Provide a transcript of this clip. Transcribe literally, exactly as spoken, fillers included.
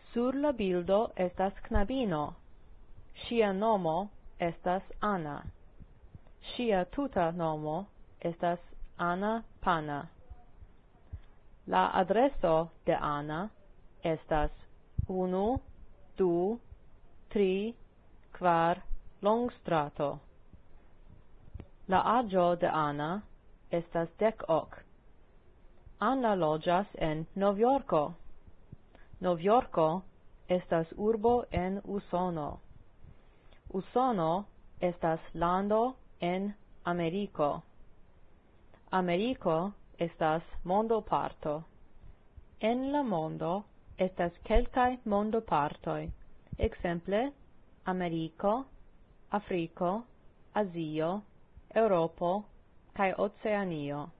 Sur la bildo estas knabino. Ŝia nomo estas Anna. Ŝia tuta nomo estas Anna Pana. La adreso de Anna estas unu, du, tri, kvar Longstrato. La aĝo de Anna estas dek ok. Anna loĝas en Novjorko. Novjorko estas urbo en Usono. Usono estas lando en Ameriko. Ameriko estas mondoparto. En la mondo estas kelkaj mondopartoj, ekzemple Ameriko, Afriko, Azio, Eŭropo kaj Oceanio.